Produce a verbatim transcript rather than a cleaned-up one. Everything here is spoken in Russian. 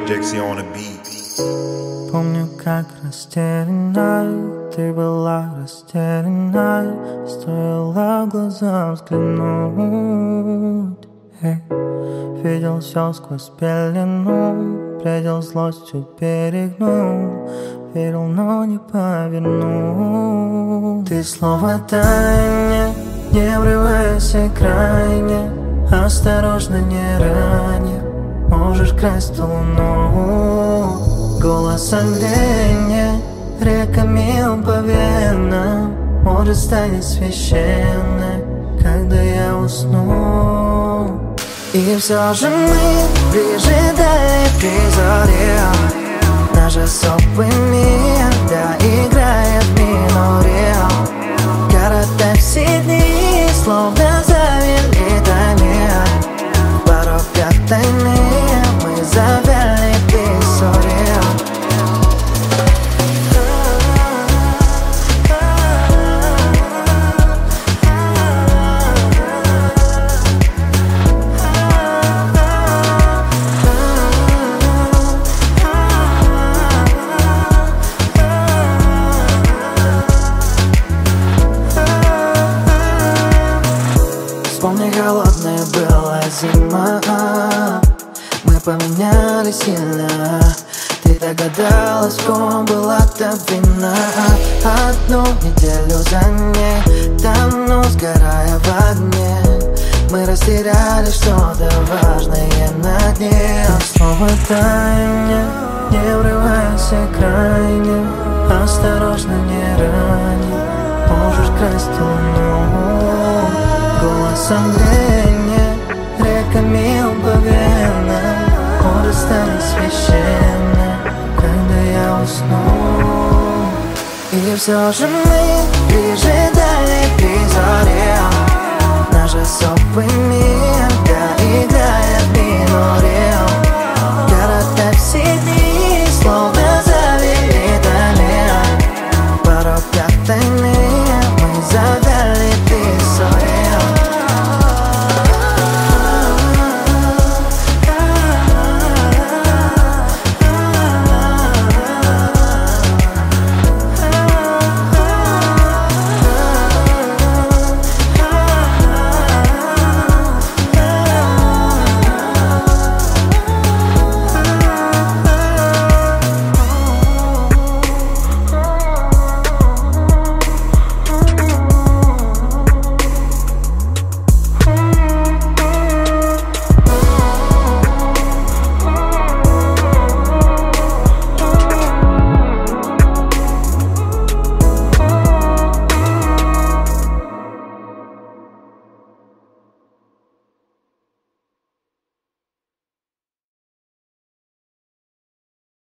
Джекси on the beat. Помню, как растерянной ты была растерянной, стоило глазам взглянуть. Эй, видел все сквозь пелену, предел злостью перегнул, верил, но не повернул. Ты слово тайне, не врывайся крайне, осторожно, не рани, можешь красть луну. Голос оленя реками по венам, может станет священной, когда я усну. И все же мы ближе дали при заре, наш особый мир, да, играет в миноре. Коротать все дни, словно завели таймер, порог тайны мы завяли в ссоре. Вспомни, холодная была зима, мы поменялись сильно. Ты догадалась, в ком была та вина. Одну неделю за ней тону, сгорая в огне. Мы растеряли что-то важное на дне. Слово тайне, не врывайся крайне, осторожно, не рани, можешь красть луну. Голос оленя реками по венам, может станет священной, когда я усну. И все же мы ближе дали при заре, наш особый мир, да, играет в миноре.